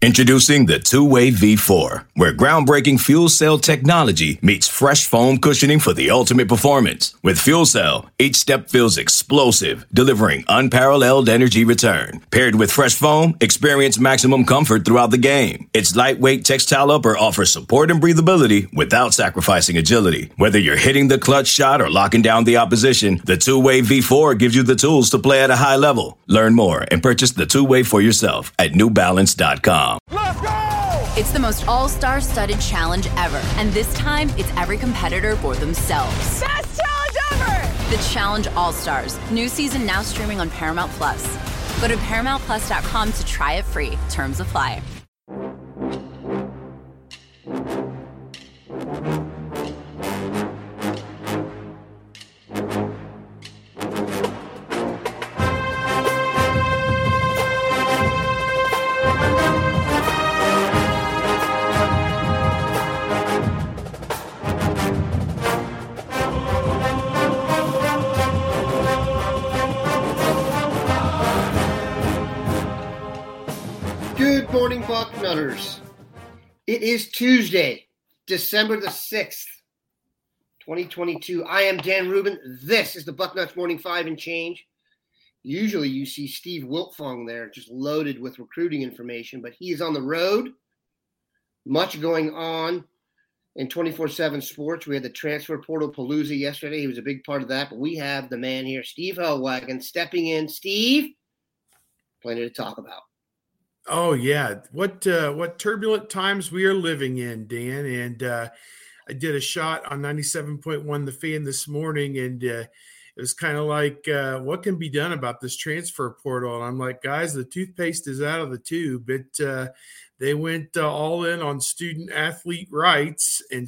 Introducing the Two-Way V4, where groundbreaking fuel cell technology meets fresh foam cushioning for the ultimate performance. With Fuel Cell, each step feels explosive, delivering unparalleled energy return. Paired with fresh foam, experience maximum comfort throughout the game. Its lightweight textile upper offers support and breathability without sacrificing agility. Whether you're hitting the clutch shot or locking down the opposition, the Two-Way V4 gives you the tools to play at a high level. Learn more and purchase the Two-Way for yourself at newbalance.com. Let's go! It's the most all-star studded challenge ever. And this time, it's every competitor for themselves. Best challenge ever! The Challenge All-Stars. New season now streaming on Paramount+. Go to ParamountPlus.com to try it free. Terms apply. Good morning, Bucknutters. It is Tuesday, December the 6th, 2022. I am Dan Rubin. This is the Bucknuts Morning 5 and Change. Usually you see Steve Wiltfong there just loaded with recruiting information, but he is on the road. Much going on in 24/7 sports. We had the transfer portal palooza yesterday. He was a big part of that, but we have the man here, Steve Hellwagon, stepping in. Steve, plenty to talk about. Oh yeah, what turbulent times we are living in, Dan. And I did a shot on 97.1 The Fan this morning, and it was kind of like, what can be done about this transfer portal? And I'm like, guys, the toothpaste is out of the tube. They went all in on student athlete rights, and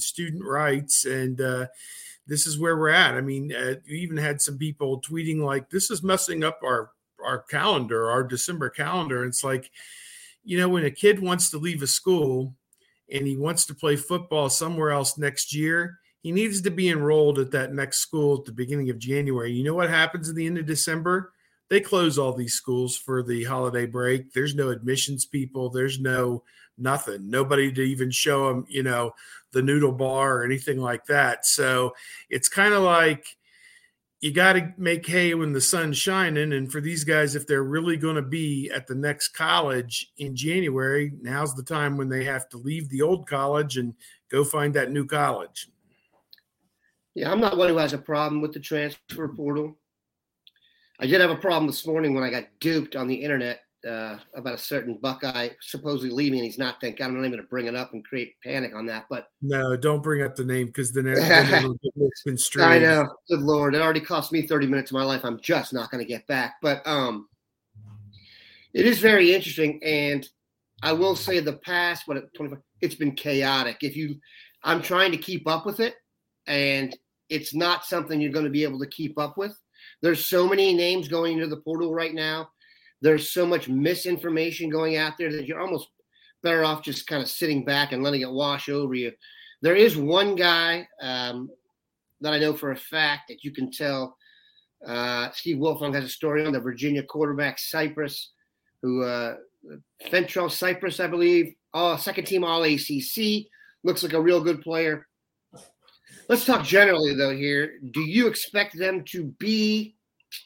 this is where we're at. I mean, we even had some people tweeting like, this is messing up our calendar, our December calendar. And it's like, you know, when a kid wants to leave a school and he wants to play football somewhere else next year, he needs to be enrolled at that next school at the beginning of January. You know what happens at the end of December? They close all these schools for the holiday break. There's no admissions people. There's nothing. Nobody to even show them, you know, the noodle bar or anything like that. So it's kind of like, you got to make hay when the sun's shining. And for these guys, if they're really going to be at the next college in January, now's the time when they have to leave the old college and go find that new college. Yeah, I'm not one who has a problem with the transfer portal. I did have a problem this morning when I got duped on the internet about a certain Buckeye supposedly leaving, and he's not. I'm not even going to bring it up and create panic on that. But no, don't bring up the name because then it'll get misconstrued. I know. Good Lord. It already cost me 30 minutes of my life. I'm just not going to get back. But it is very interesting. And I will say the past, it's been chaotic. I'm trying to keep up with it, and it's not something you're going to be able to keep up with. There's so many names going into the portal right now. There's so much misinformation going out there that you're almost better off just kind of sitting back and letting it wash over you. There is one guy that I know for a fact that you can tell. Steve Wiltfong has a story on the Virginia quarterback Cypress, Fentrell Cypress, I believe, second team All ACC, looks like a real good player. Let's talk generally though here. Do you expect them to be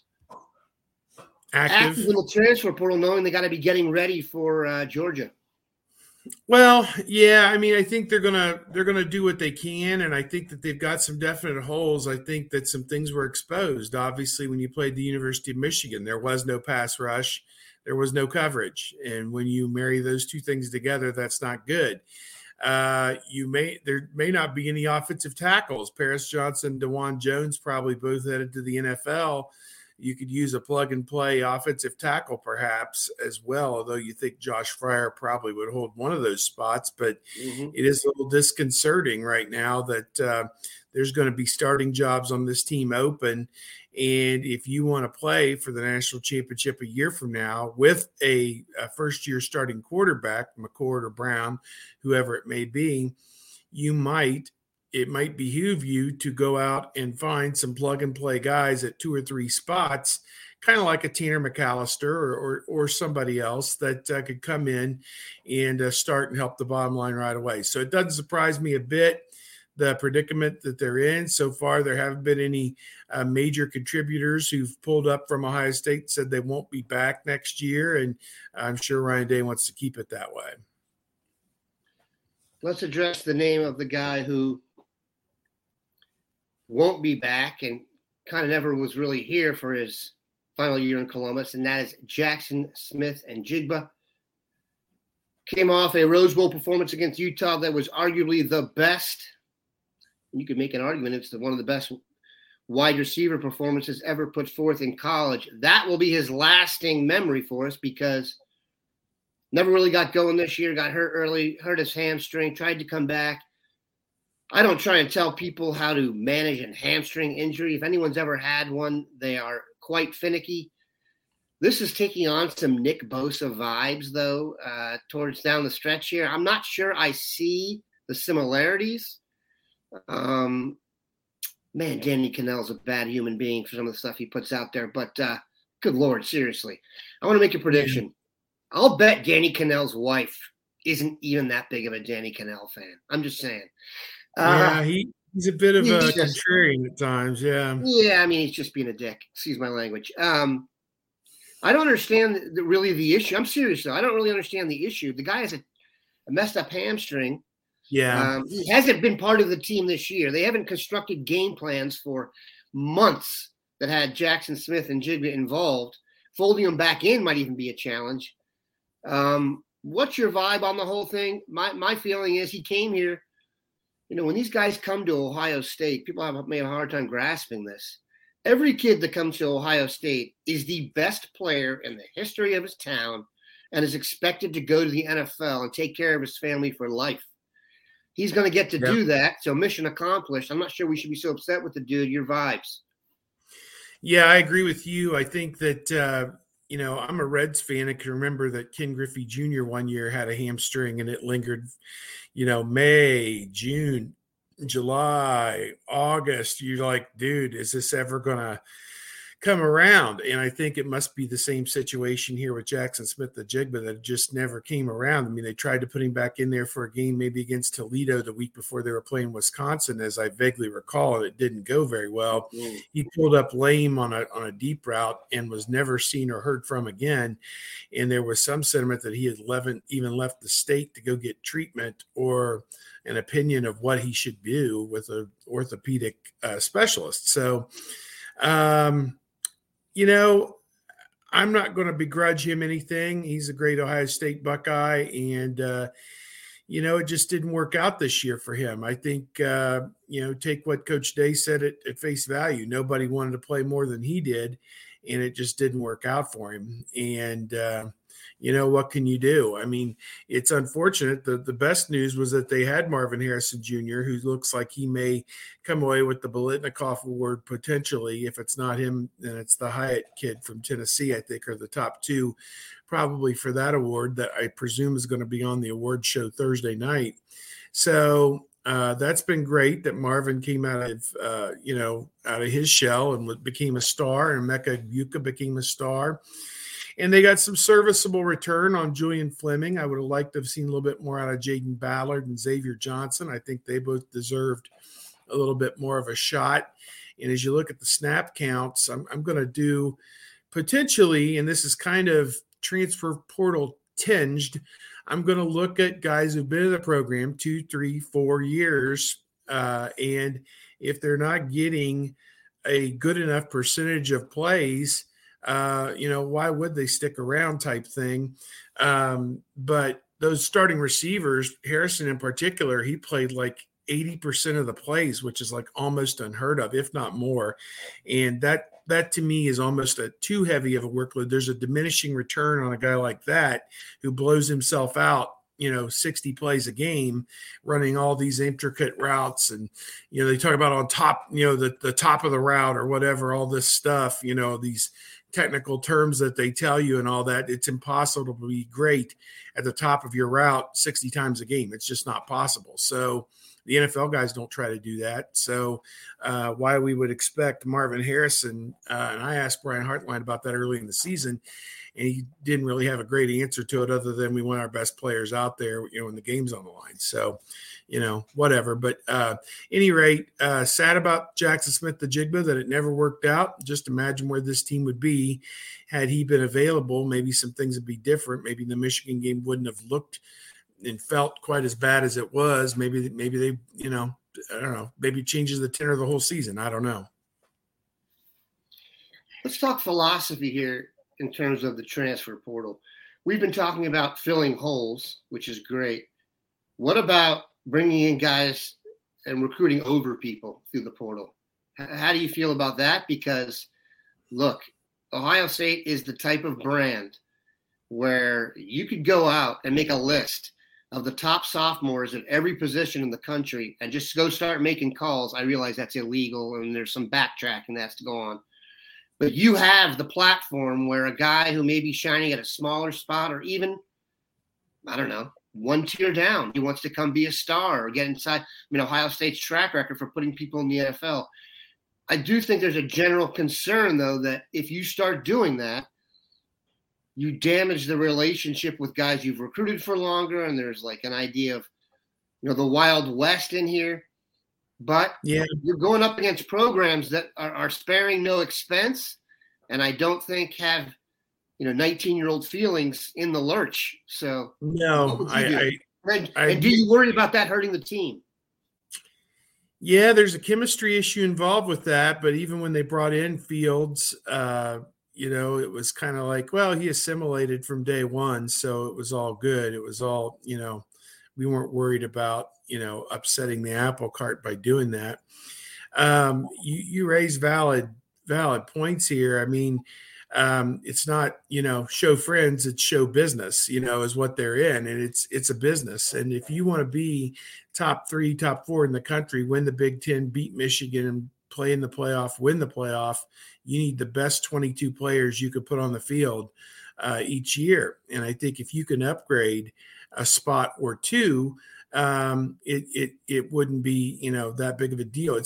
active in the transfer portal, knowing they got to be getting ready for Georgia? Well, yeah. I mean, I think they're gonna do what they can, and I think that they've got some definite holes. I think that some things were exposed. Obviously, when you played the University of Michigan, there was no pass rush, there was no coverage, and when you marry those two things together, that's not good. There may not be any offensive tackles. Paris Johnson, DeJuan Jones probably both headed to the NFL. You could use a plug-and-play offensive tackle perhaps as well, although you think Josh Fryer probably would hold one of those spots. But It is a little disconcerting right now that there's going to be starting jobs on this team open. And if you want to play for the national championship a year from now with a first-year starting quarterback, McCord or Brown, whoever it may be, it might behoove you to go out and find some plug and play guys at 2 or 3 spots kind of like a Tanner McAllister or somebody else that could come in and start and help the bottom line right away. So it doesn't surprise me a bit, the predicament that they're in. So far, there haven't been any major contributors who've pulled up from Ohio State and said they won't be back next year, and I'm sure Ryan Day wants to keep it that way. Let's address the name of the guy who won't be back and kind of never was really here for his final year in Columbus, and that is Jackson Smith-Njigba. Came off a Rose Bowl performance against Utah that was arguably the best. You could make an argument it's one of the best wide receiver performances ever put forth in college. That will be his lasting memory for us because never really got going this year, got hurt early, hurt his hamstring, tried to come back. I don't try and tell people how to manage a hamstring injury. If anyone's ever had one, they are quite finicky. This is taking on some Nick Bosa vibes, though, towards down the stretch here. I'm not sure I see the similarities. Man, Danny Cannell's a bad human being for some of the stuff he puts out there. But good Lord, seriously. I want to make a prediction. I'll bet Danny Cannell's wife isn't even that big of a Danny Cannell fan. I'm just saying. Yeah, he's a bit of a contrarian at times, yeah. Yeah, I mean, he's just being a dick. Excuse my language. I don't understand really the issue. I'm serious, though. I don't really understand the issue. The guy has a messed up hamstring. Yeah. He hasn't been part of the team this year. They haven't constructed game plans for months that had Jackson Smith-Njigba involved. Folding him back in might even be a challenge. What's your vibe on the whole thing? My feeling is he came here. You know, when these guys come to Ohio State, people have made a hard time grasping this. Every kid that comes to Ohio State is the best player in the history of his town and is expected to go to the NFL and take care of his family for life. He's going to get to do that, so mission accomplished. I'm not sure we should be so upset with the dude. Your vibes. Yeah, I agree with you. I think that, I'm a Reds fan. I can remember that Ken Griffey Jr. one year had a hamstring and it lingered, May, June, July, August. You're like, dude, is this ever going to come around? And I think it must be the same situation here with Jackson Smith-Njigba that just never came around. I mean, they tried to put him back in there for a game maybe against Toledo the week before they were playing Wisconsin, as I vaguely recall, and it didn't go very well. He pulled up lame on a deep route and was never seen or heard from again. And there was some sentiment that he had even left the state to go get treatment or an opinion of what he should do with an orthopedic specialist. So, I'm not going to begrudge him anything. He's a great Ohio State Buckeye, and, it just didn't work out this year for him. I think, take what Coach Day said at face value. Nobody wanted to play more than he did, and it just didn't work out for him. And, what can you do? I mean, it's unfortunate. The best news was that they had Marvin Harrison Jr., who looks like he may come away with the Biletnikoff Award potentially. If it's not him, then it's the Hyatt kid from Tennessee, I think, are the top two probably for that award that I presume is going to be on the award show Thursday night. So that's been great that Marvin came out of his shell and became a star, and Emeka Egbuka became a star. And they got some serviceable return on Julian Fleming. I would have liked to have seen a little bit more out of Jaden Ballard and Xavier Johnson. I think they both deserved a little bit more of a shot. And as you look at the snap counts, I'm going to do potentially, and this is kind of transfer portal tinged, I'm going to look at guys who've been in the program 2, 3, 4 years. And if they're not getting a good enough percentage of plays, why would they stick around type thing. But those starting receivers, Harrison in particular, he played like 80% of the plays, which is like almost unheard of, if not more. And that to me is almost too heavy of a workload. There's a diminishing return on a guy like that who blows himself out, 60 plays a game, running all these intricate routes. And, they talk about on top, the top of the route or whatever, all this stuff, these technical terms that they tell you and all that. It's impossible to be great at the top of your route 60 times a game. It's just not possible. So The NFL guys don't try to do that. So why we would expect Marvin Harrison, and I asked Brian Hartline about that early in the season, and he didn't really have a great answer to it other than we want our best players out there, when the game's on the line. So, whatever. But any rate, sad about Jackson Smith-Njigba that it never worked out. Just imagine where this team would be had he been available. Maybe some things would be different. Maybe the Michigan game wouldn't have looked and felt quite as bad as it was. Maybe they, I don't know, maybe it changes the tenor of the whole season. I don't know. Let's talk philosophy here in terms of the transfer portal. We've been talking about filling holes, which is great. What about bringing in guys and recruiting over people through the portal? How do you feel about that? Because, look, Ohio State is the type of brand where you could go out and make a list of the top sophomores at every position in the country and just go start making calls. I realize that's illegal and there's some backtracking that has to go on. But you have the platform where a guy who may be shining at a smaller spot or even, I don't know, one tier down, he wants to come be a star or get inside. Ohio State's track record for putting people in the NFL. I do think there's a general concern, though, that if you start doing that, you damage the relationship with guys you've recruited for longer, and there's like an idea of, the Wild West in here. But you're going up against programs that are sparing no expense, and I don't think have, 19-year-old feelings in the lurch. So no, and do you worry about that hurting the team? Yeah, there's a chemistry issue involved with that. But even when they brought in Fields, it was kind of like, well, he assimilated from day one, so it was all good. It was all, we weren't worried about, upsetting the apple cart by doing that. You raise valid points here. I mean, it's not, show friends, it's show business, is what they're in. And it's a business. And if you want to be top 3, top 4 in the country, win the Big Ten, beat Michigan, and play in the playoff, win the playoff, you need the best 22 players you could put on the field each year. And I think if you can upgrade a spot or two, it wouldn't be, that big of a deal.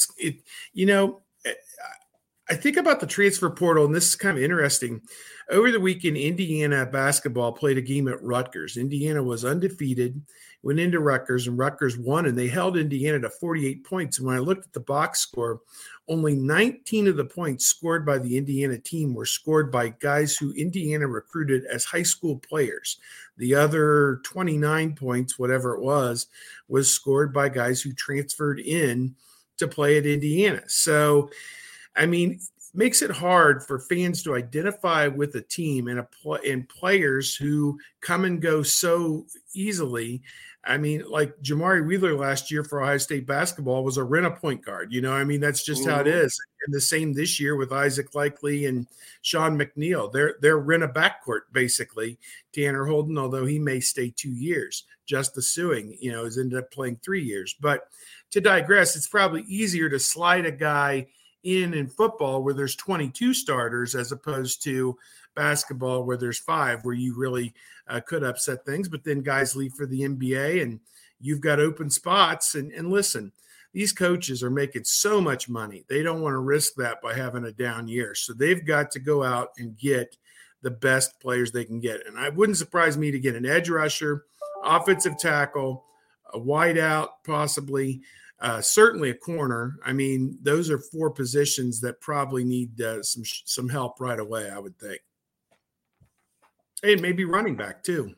I think about the transfer portal, and this is kind of interesting. Over the weekend, Indiana basketball played a game at Rutgers. Indiana was undefeated, went into Rutgers, and Rutgers won, and they held Indiana to 48 points. And when I looked at the box score, only 19 of the points scored by the Indiana team were scored by guys who Indiana recruited as high school players. The other 29 points, whatever it was scored by guys who transferred in to play at Indiana. So, I mean, makes it hard for fans to identify with a team and players who come and go so easily. I mean, like Jamari Wheeler last year for Ohio State basketball was a rent-a-point guard. That's just how it is. And the same this year with Isaac Likely and Sean McNeil. They're rent-a-backcourt, basically. Tanner Holden, although he may stay 2 years. Justice Suing, has ended up playing 3 years. But to digress, it's probably easier to slide a guy in football where there's 22 starters as opposed to basketball where there's 5, where you really could upset things. But then guys leave for the NBA and you've got open spots. And listen, these coaches are making so much money. They don't want to risk that by having a down year. So they've got to go out and get the best players they can get. And it wouldn't surprise me to get an edge rusher, offensive tackle, a wideout possibly, certainly a corner. I mean, those are 4 positions that probably need some help right away, I would think. And maybe running back too.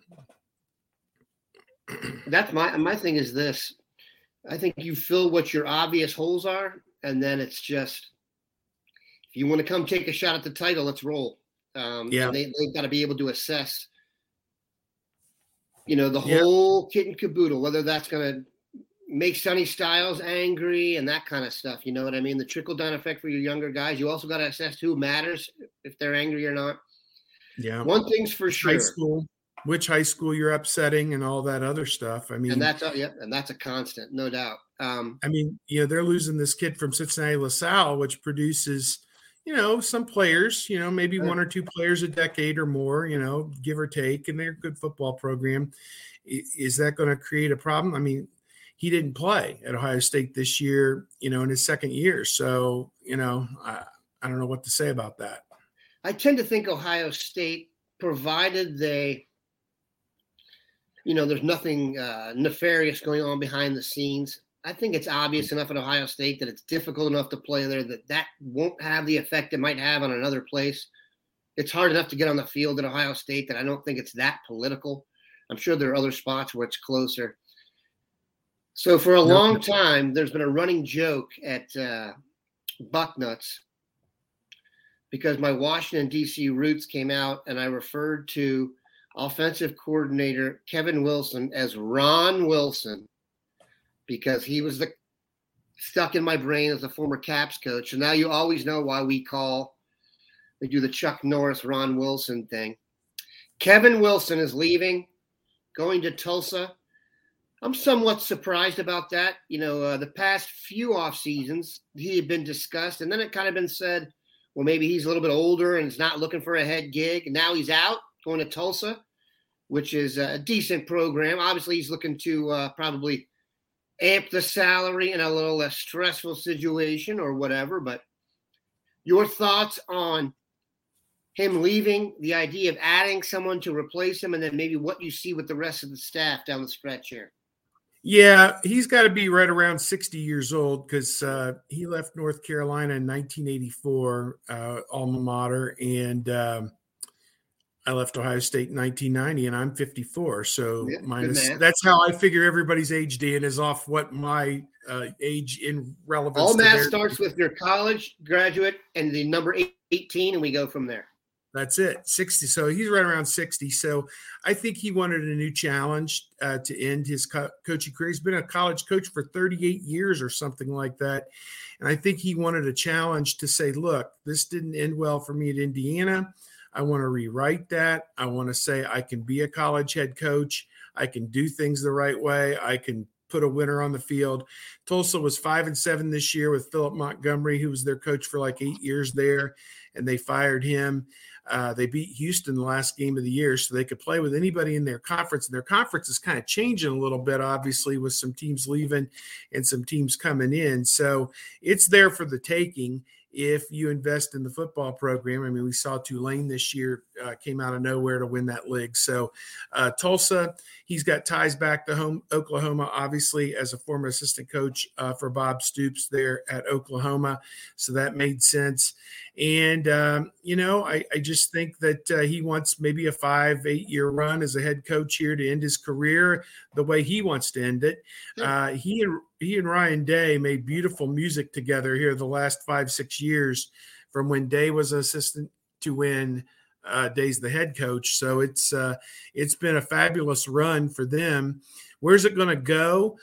That's my thing is this. I think you fill what your obvious holes are, and then it's just, if you want to come take a shot at the title, let's roll. They've got to be able to assess, the whole kit and caboodle, whether that's going to make Sonny Styles angry and that kind of stuff. You know what I mean? The trickle-down effect for your younger guys. You also got to assess who matters, if they're angry or not. Yeah. One thing's for sure. Which high school you're upsetting and all that other stuff. I mean, and that's a constant, no doubt. They're losing this kid from Cincinnati LaSalle, which produces, some players, maybe 1 or 2 players a decade or more, give or take, and they're a good football program. Is that going to create a problem? I mean, he didn't play at Ohio State this year, in his second year. So, I don't know what to say about that. I tend to think Ohio State, provided there's nothing nefarious going on behind the scenes. I think it's obvious enough at Ohio State that it's difficult enough to play there that won't have the effect it might have on another place. It's hard enough to get on the field at Ohio State that I don't think it's that political. I'm sure there are other spots where it's closer. So for a long time, there's been a running joke at Bucknuts because my Washington, D.C. roots came out, and I referred to offensive coordinator Kevin Wilson as Ron Wilson because he was stuck in my brain as a former Caps coach. So now you always know why we do the Chuck Norris, Ron Wilson thing. Kevin Wilson is leaving, going to Tulsa. I'm somewhat surprised about that. The past few off seasons, he had been discussed, and then it kind of been said, well, maybe he's a little bit older and is not looking for a head gig. And now he's out, going to Tulsa, which is a decent program. Obviously, he's looking to probably amp the salary in a little less stressful situation or whatever. But your thoughts on him leaving, the idea of adding someone to replace him, and then maybe what you see with the rest of the staff down the stretch here? Yeah, he's got to be right around 60 years old because he left North Carolina in 1984, alma mater, and I left Ohio State in 1990, and I'm 54. So that's how I figure everybody's age, Dan, is off what my age in relevance. All math starts with your college graduate and the number 18, and we go from there. That's it, 60. So he's right around 60. So I think he wanted a new challenge to end his coaching career. He's been a college coach for 38 years or something like that. And I think he wanted a challenge to say, look, this didn't end well for me at Indiana. I want to rewrite that. I want to say I can be a college head coach. I can do things the right way. I can put a winner on the field. Tulsa was 5-7 this year with Philip Montgomery, who was their coach for like 8 years there, and they fired him. They beat Houston the last game of the year, so they could play with anybody in their conference. And their conference is kind of changing a little bit, obviously, with some teams leaving and some teams coming in. So it's there for the taking if you invest in the football program. I mean, we saw Tulane this year came out of nowhere to win that league. So Tulsa, he's got ties back to Oklahoma, obviously, as a former assistant coach for Bob Stoops there at Oklahoma. So that made sense. And, I just think that he wants maybe a 5-8 year run as a head coach here to end his career the way he wants to end it. He and Ryan Day made beautiful music together here the last 5-6 years, from when Day was an assistant to when Day's the head coach. So it's been a fabulous run for them. Where's it going to go?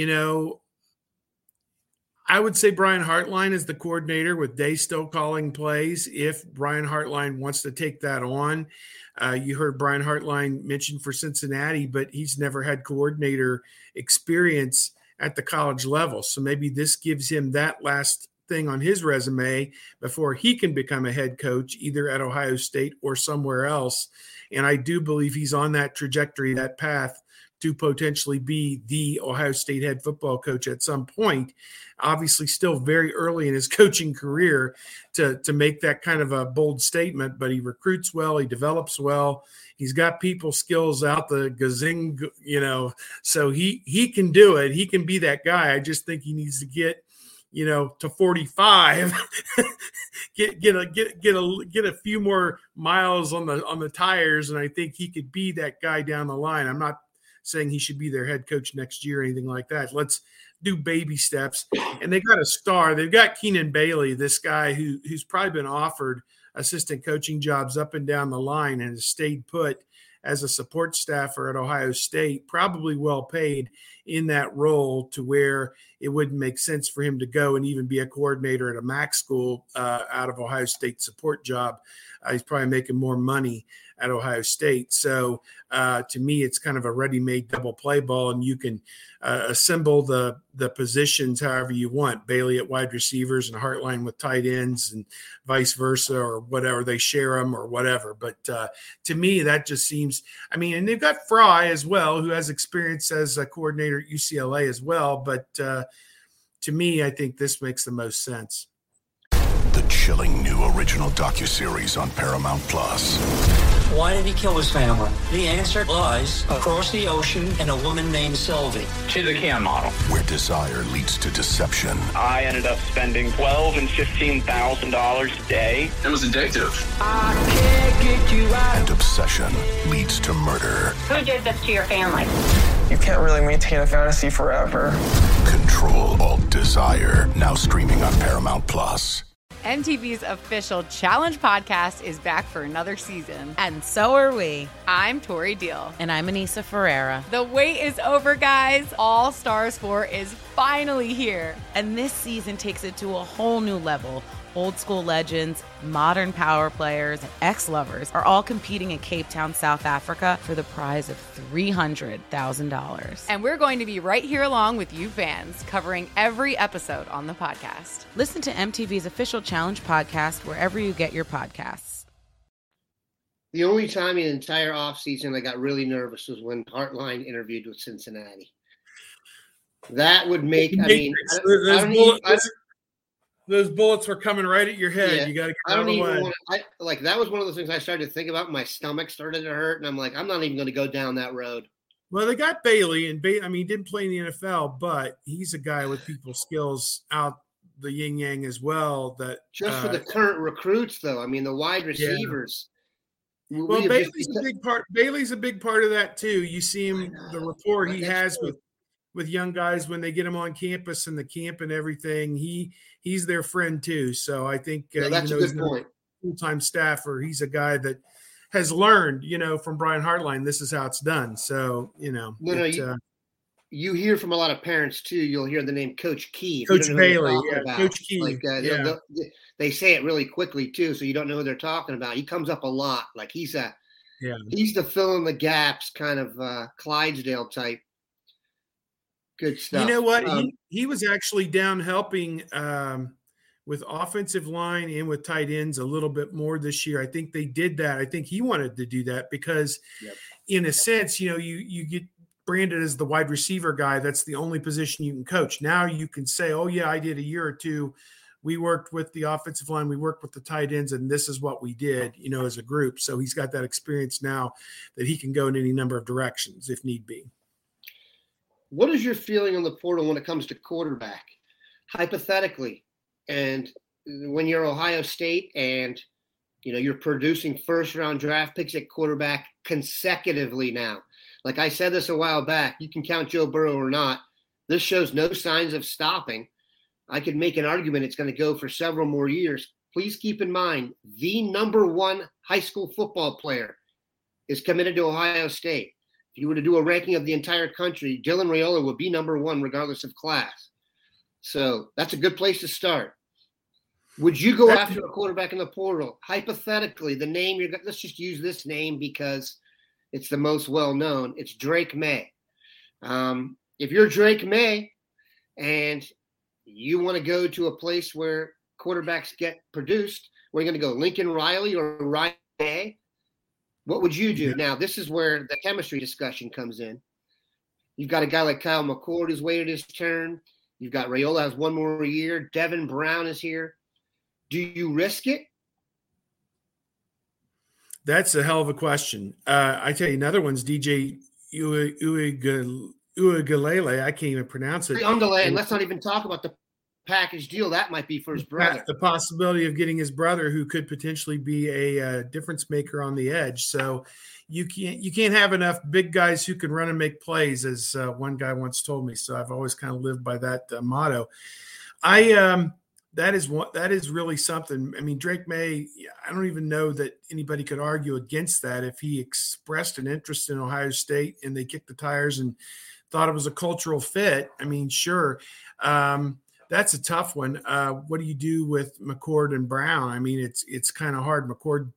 I would say Brian Hartline is the coordinator, with Day still calling plays if Brian Hartline wants to take that on. You heard Brian Hartline mentioned for Cincinnati, but he's never had coordinator experience at the college level. So maybe this gives him that last thing on his resume before he can become a head coach, either at Ohio State or somewhere else. And I do believe he's on that trajectory, that path, to potentially be the Ohio State head football coach at some point. Obviously still very early in his coaching career to make that kind of a bold statement, but he recruits well, he develops well. He's got people skills out the gazing, so he can do it. He can be that guy. I just think he needs to get, to 45, get a few more miles on the tires. And I think he could be that guy down the line. I'm not saying he should be their head coach next year or anything like that. Let's do baby steps. And they got a star. They've got Keenan Bailey, this guy who's probably been offered assistant coaching jobs up and down the line and has stayed put as a support staffer at Ohio State, probably well paid in that role, to where it wouldn't make sense for him to go and even be a coordinator at a MAC school out of Ohio State support job. He's probably making more money at Ohio State. So to me, it's kind of a ready-made double play ball, and you can assemble the positions however you want. Bailey at wide receivers and Hartline with tight ends and vice versa, or whatever. They share them or whatever. But to me, that just seems – I mean, and they've got Fry as well, who has experience as a coordinator at UCLA as well. But to me, I think this makes the most sense. The chilling new original docuseries on Paramount Plus. Why did he kill his family? The answer lies across the ocean in a woman named Sylvie. She's a Can model. Where desire leads to deception. I ended up spending $12,000 and $15,000 a day. It was addictive. I can't get you out. And obsession leads to murder. Who did this to your family? You can't really maintain a fantasy forever. Control Alt Desire. Now streaming on Paramount Plus. MTV's official Challenge podcast is back for another season. And so are we. I'm Tori Deal. And I'm Anissa Ferreira. The wait is over, guys. All Stars 4 is finally here. And this season takes it to a whole new level. Old school legends, modern power players, and ex-lovers are all competing in Cape Town, South Africa for the prize of $300,000. And we're going to be right here along with you fans, covering every episode on the podcast. Listen to MTV's official Challenge podcast wherever you get your podcasts. The only time in the entire offseason I got really nervous was when Hartline interviewed with Cincinnati. That would make, I mean, those bullets were coming right at your head. Yeah, you got to get out of the way. That was one of those things I started to think about. My stomach started to hurt, and I'm like, I'm not even going to go down that road. Well, they got Bailey, and I mean, he didn't play in the NFL, but he's a guy with people's skills out the yin yang as well. That just for the current recruits, though, I mean, the wide receivers. Yeah. Well, Bailey's a big part. Bailey's a big part of that too. You see him, the rapport he has with young guys when they get him on campus and the camp and everything. He's their friend too. So I think that's a good point. Full-time staffer, he's a guy that has learned, from Brian Hartline, this is how it's done. So, you hear from a lot of parents too. You'll hear the name Coach Key. Coach Bailey, Coach Key. They say it really quickly too, so you don't know who they're talking about. He comes up a lot. Like he's the fill in the gaps kind of Clydesdale type. Good stuff. You know what? He was actually down helping with offensive line and with tight ends a little bit more this year. I think they did that. I think he wanted to do that because in a sense, you get branded as the wide receiver guy. That's the only position you can coach. Now you can say, oh yeah, I did a year or two. We worked with the offensive line. We worked with the tight ends, and this is what we did, as a group. So he's got that experience now that he can go in any number of directions if need be. What is your feeling on the portal when it comes to quarterback? Hypothetically, and when you're Ohio State and you're producing first-round draft picks at quarterback consecutively now. Like I said this a while back, you can count Joe Burrow or not. This shows no signs of stopping. I could make an argument it's going to go for several more years. Please keep in mind, the number one high school football player is committed to Ohio State. If you were to do a ranking of the entire country, Dylan Raiola would be number one regardless of class. So that's a good place to start. Would you go after a quarterback in the portal? Hypothetically, the name let's just use this name because it's the most well-known. It's Drake May. If you're Drake May and you want to go to a place where quarterbacks get produced, where you're going to go Lincoln Riley or Ryan May, what would you do? Now, this is where the chemistry discussion comes in. You've got a guy like Kyle McCord who's waited his turn. You've got Raiola has one more year. Devin Brown is here. Do you risk it? That's a hell of a question. I tell you, another one's DJ Uiagalelei. I can't even pronounce it. And let's not even talk about the package deal that might be for his brother. The possibility of getting his brother, who could potentially be a difference maker on the edge. So you can't have enough big guys who can run and make plays, as one guy once told me. So I've always kind of lived by that motto. That is really something. I mean, Drake May, I don't even know that anybody could argue against that. If he expressed an interest in Ohio State and they kicked the tires and thought it was a cultural fit. I mean, sure. That's a tough one. What do you do with McCord and Brown? I mean, it's kind of hard. McCord,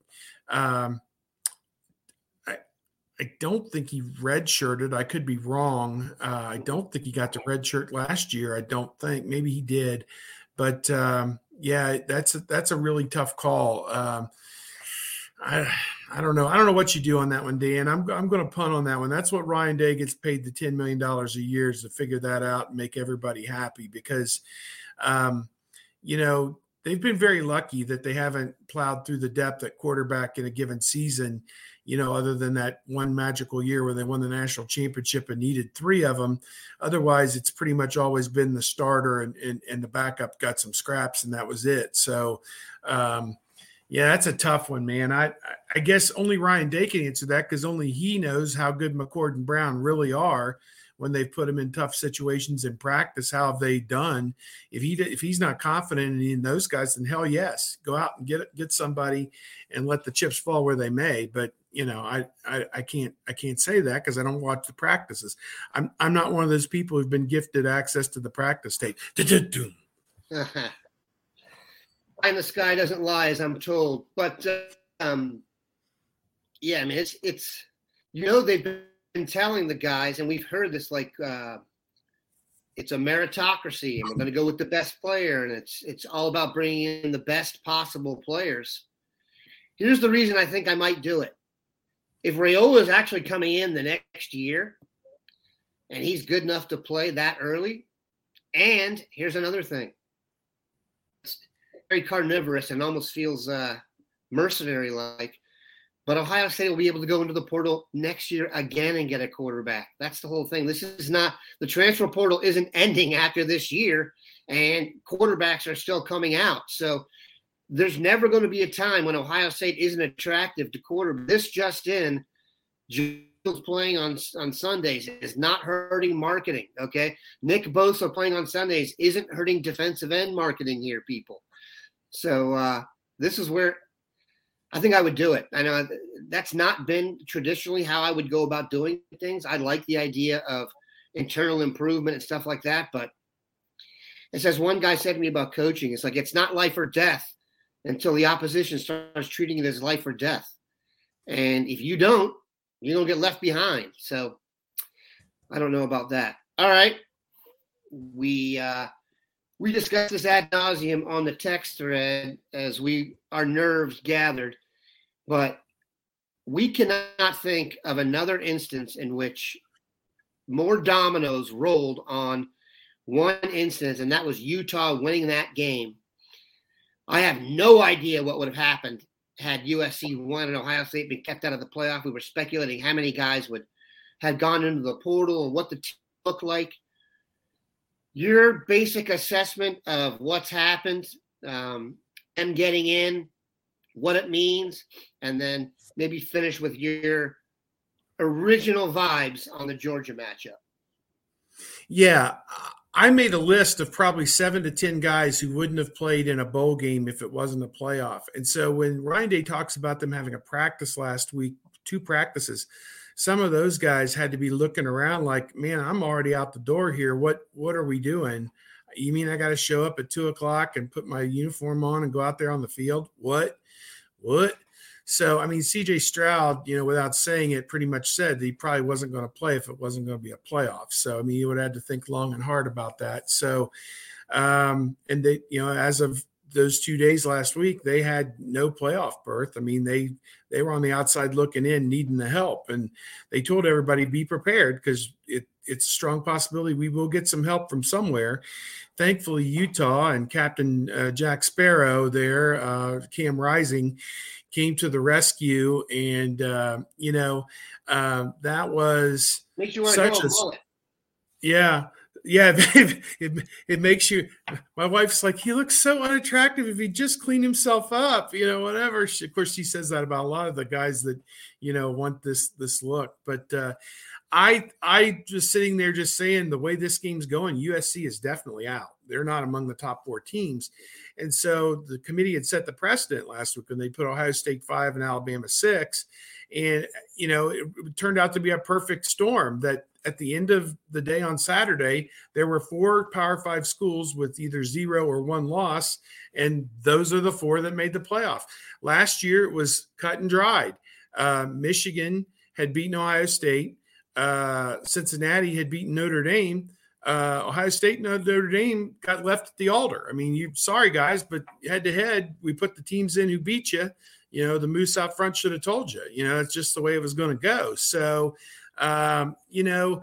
I don't think he redshirted. I could be wrong. I don't think he got the red shirt last year. I don't think. Maybe he did. But, yeah, that's a really tough call. I don't know. I don't know what you do on that one, Dan. I'm going to punt on that one. That's what Ryan Day gets paid the $10 million a year, is to figure that out and make everybody happy, because, they've been very lucky that they haven't plowed through the depth at quarterback in a given season, other than that one magical year where they won the national championship and needed 3 of them. Otherwise, it's pretty much always been the starter and the backup got some scraps, and that was it. So, yeah, that's a tough one, man. I guess only Ryan Day can answer that, because only he knows how good McCord and Brown really are when they've put him in tough situations in practice. How have they done? If he's not confident in those guys, then hell yes, go out and get somebody and let the chips fall where they may. But I can't say that because I don't watch the practices. I'm not one of those people who've been gifted access to the practice tape. And the sky doesn't lie, as I'm told. But yeah, I mean, it's they've been telling the guys, and we've heard this, like it's a meritocracy, and we're going to go with the best player, and it's all about bringing in the best possible players. Here's the reason I think I might do it. If Raiola is actually coming in the next year, and he's good enough to play that early, and here's another thing. Very carnivorous and almost feels mercenary-like. But Ohio State will be able to go into the portal next year again and get a quarterback. That's the whole thing. This is not – the transfer portal isn't ending after this year, and quarterbacks are still coming out. So there's never going to be a time when Ohio State isn't attractive to quarterback. This just in, Jules playing on Sundays is not hurting marketing, okay? Nick Bosa playing on Sundays isn't hurting defensive end marketing here, people. So this is where I think I would do it. I know that's not been traditionally how I would go about doing things. I like the idea of internal improvement and stuff like that. But it's as one guy said to me about coaching, it's like it's not life or death until the opposition starts treating it as life or death. And if you don't, you're going to get left behind. So I don't know about that. All right. We discussed this ad nauseum on the text thread as our nerves gathered, but we cannot think of another instance in which more dominoes rolled on one instance, and that was Utah winning that game. I have no idea what would have happened had USC won and Ohio State been kept out of the playoff. We were speculating how many guys had gone into the portal and what the team looked like. Your basic assessment of what's happened, them getting in, what it means, and then maybe finish with your original vibes on the Georgia matchup. Yeah, I made a list of probably 7 to 10 guys who wouldn't have played in a bowl game if it wasn't a playoff. And so when Ryan Day talks about them having a practice last week, 2 practices, some of those guys had to be looking around like, man, I'm already out the door here. What are we doing? You mean I got to show up at 2:00 and put my uniform on and go out there on the field? What? So, I mean, CJ Stroud, without saying it, pretty much said that he probably wasn't going to play if it wasn't going to be a playoff. So, I mean, you would have had to think long and hard about that. So, and they, as of those 2 days last week, they had no playoff berth. I mean, they were on the outside looking in, needing the help. And they told everybody, be prepared, because it's a strong possibility we will get some help from somewhere. Thankfully, Utah and Captain Jack Sparrow there, Cam Rising, came to the rescue. And, that was makes you want to go and roll it. Yeah. Yeah, it makes you – my wife's like, he looks so unattractive if he just cleaned himself up, whatever. Of course, she says that about a lot of the guys that, want this look. But I just sitting there just saying the way this game's going, USC is definitely out. They're not among the top 4 teams. And so the committee had set the precedent last week when they put Ohio State 5 and Alabama 6. And, it turned out to be a perfect storm that at the end of the day on Saturday, there were 4 Power 5 schools with either 0 or 1 loss, and those are the 4 that made the playoff. Last year, it was cut and dried. Michigan had beaten Ohio State. Cincinnati had beaten Notre Dame. Ohio State and Notre Dame got left at the altar. I mean, sorry guys, but head to head, we put the teams in who beat you. You know, the Moose out front should have told you. You know, it's just the way it was going to go. So, you know,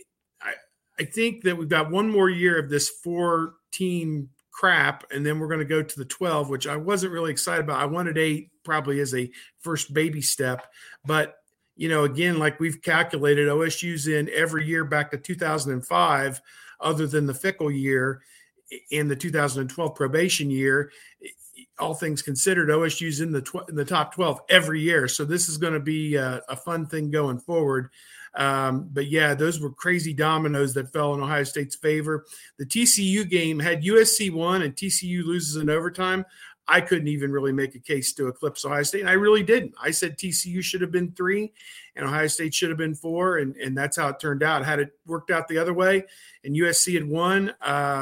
I think that we've got one more year of this 4-team crap, and then we're going to go to the 12, which I wasn't really excited about. I wanted 8 probably as a first baby step, but you know, again, like we've calculated, OSU's in every year back to 2005, other than the Fickle year and the 2012 probation year. All things considered, OSU's in the top 12 every year. So this is going to be a fun thing going forward. But yeah, those were crazy dominoes that fell in Ohio State's favor. The TCU game had USC won and TCU loses in overtime. I couldn't even really make a case to eclipse Ohio State, and I really didn't. I said TCU should have been 3 and Ohio State should have been 4, and that's how it turned out. Had it worked out the other way and USC had won,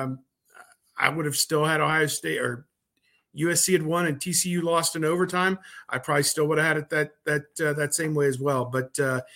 I would have still had Ohio State, or USC had won and TCU lost in overtime, I probably still would have had it that same way as well. But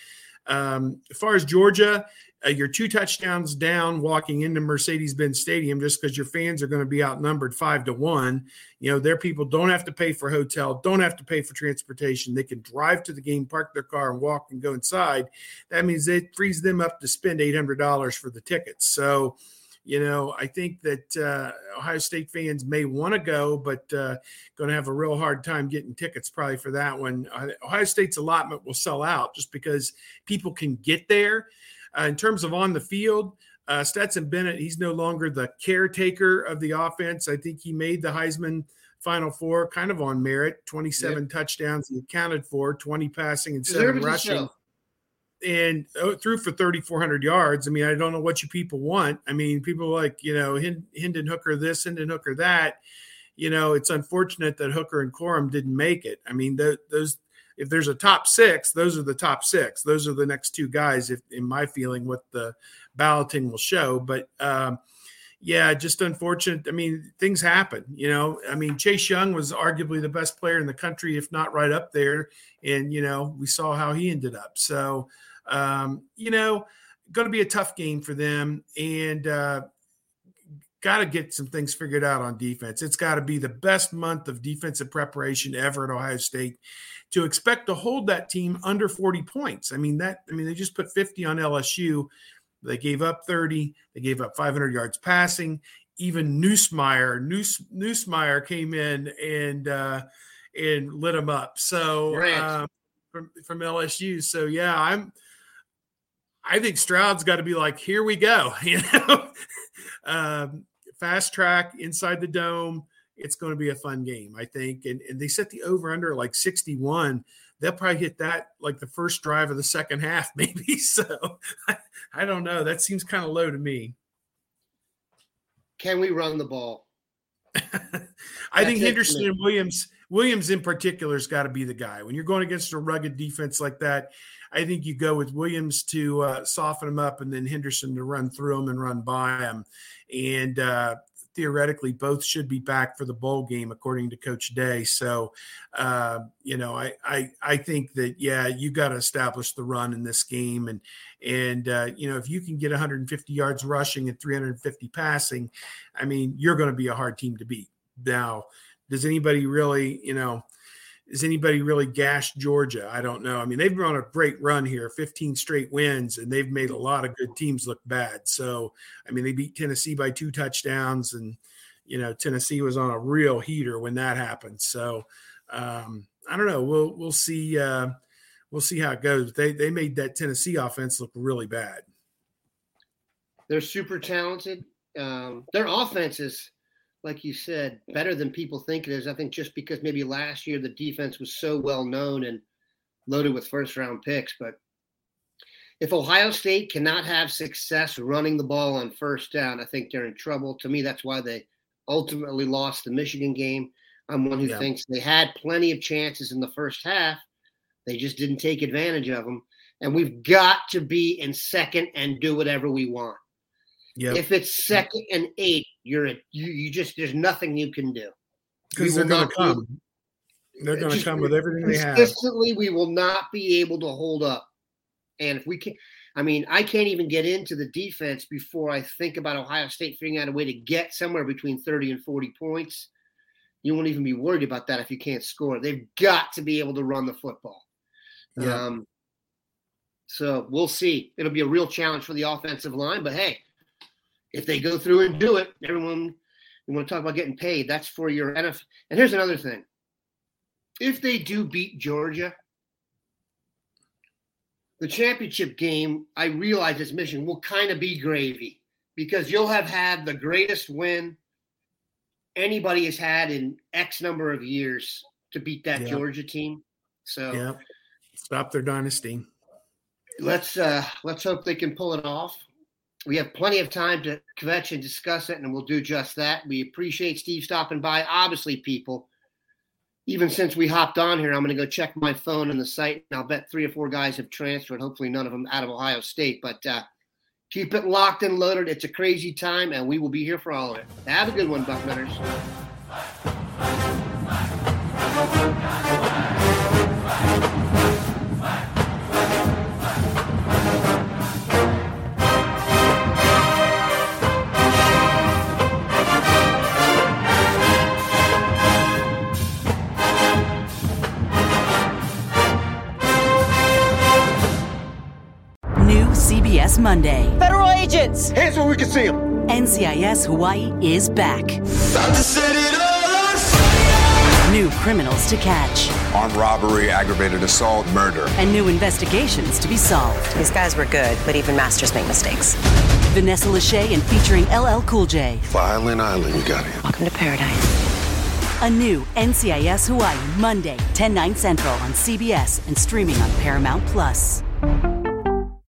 as far as Georgia, you're 2 touchdowns down walking into Mercedes-Benz Stadium just because your fans are going to be outnumbered 5-1. You know, their people don't have to pay for hotel, don't have to pay for transportation. They can drive to the game, park their car, and walk and go inside. That means it frees them up to spend $800 for the tickets. So, you know, I think that Ohio State fans may want to go, but going to have a real hard time getting tickets probably for that one. Ohio State's allotment will sell out just because people can get there. In terms of on the field, Stetson Bennett, he's no longer the caretaker of the offense. I think he made the Heisman Final Four kind of on merit. 27 touchdowns he accounted for, 20 passing and 7 rushing. And threw for 3,400 yards. I mean, I don't know what you people want. I mean, people like, you know, Hendon Hooker this, Hendon Hooker that. You know, it's unfortunate that Hooker and Corum didn't make it. I mean, those – if there's a top 6, those are the top 6. Those are the next 2 guys, if in my feeling, what the balloting will show. But, yeah, just unfortunate. I mean, things happen, you know. I mean, Chase Young was arguably the best player in the country, if not right up there. And, you know, we saw how he ended up. So, you know, going to be a tough game for them. And got to get some things figured out on defense. It's got to be the best month of defensive preparation ever at Ohio State to expect to hold that team under 40 points. I mean, they just put 50 on LSU. They gave up 30. They gave up 500 yards passing. Even Nussmeier came in and lit them up. So from LSU. So yeah, I think Stroud's got to be like, here we go. You know, fast track inside the dome. It's going to be a fun game, I think. And they set the over-under like 61. They'll probably hit that like the first drive of the second half, maybe. So I don't know. That seems kind of low to me. Can we run the ball? I think Henderson and Williams in particular has got to be the guy. When you're going against a rugged defense like that, I think you go with Williams to soften them up and then Henderson to run through them and run by them. And theoretically, both should be back for the bowl game, according to Coach Day. So, you know, I think that, yeah, you got to establish the run in this game. And you know, if you can get 150 yards rushing and 350 passing, I mean, you're going to be a hard team to beat. Now, does anybody really gash Georgia? I don't know. I mean, they've been on a great run here, 15 straight wins, and they've made a lot of good teams look bad. So, I mean, they beat Tennessee by 2 touchdowns, and, you know, Tennessee was on a real heater when that happened. So, I don't know. We'll see. We'll see how it goes. They made that Tennessee offense look really bad. They're super talented. Their offense is, like you said, better than people think it is. I think just because maybe last year the defense was so well known and loaded with first-round picks. But if Ohio State cannot have success running the ball on first down, I think they're in trouble. To me, that's why they ultimately lost the Michigan game. I'm one who thinks they had plenty of chances in the first half. They just didn't take advantage of them. And we've got to be in second and do whatever we want. Yep. If it's second and 8, you just there's nothing you can do. Because they're going to come. They're going to come with everything they have. Consistently, we will not be able to hold up. And if we can, I can't even get into the defense before I think about Ohio State figuring out a way to get somewhere between 30 and 40 points. You won't even be worried about that if you can't score. They've got to be able to run the football. Yeah. So we'll see. It'll be a real challenge for the offensive line. But, hey, if they go through and do it, everyone, we want to talk about getting paid. That's for your NFL. And here's another thing. If they do beat Georgia, the championship game, I realize this mission will kind of be gravy because you'll have had the greatest win anybody has had in X number of years to beat that Georgia team. So stop their dynasty. Let's hope they can pull it off. We have plenty of time to kvetch and discuss it, and we'll do just that. We appreciate Steve stopping by. Obviously, people, even since we hopped on here, I'm going to go check my phone and the site, and I'll bet 3 or 4 guys have transferred, hopefully none of them out of Ohio State. But keep it locked and loaded. It's a crazy time, and we will be here for all of it. Have a good one, Bucknutters. CBS Monday. Federal agents! Hands where we can see them. NCIS Hawaii is back. About to set it all on fire. New criminals to catch. Armed robbery, aggravated assault, murder. And new investigations to be solved. These guys were good, but even masters make mistakes. Vanessa Lachey and featuring LL Cool J. Violent Island we got here. Welcome to paradise. A new NCIS Hawaii Monday, 10/9 Central on CBS and streaming on Paramount+.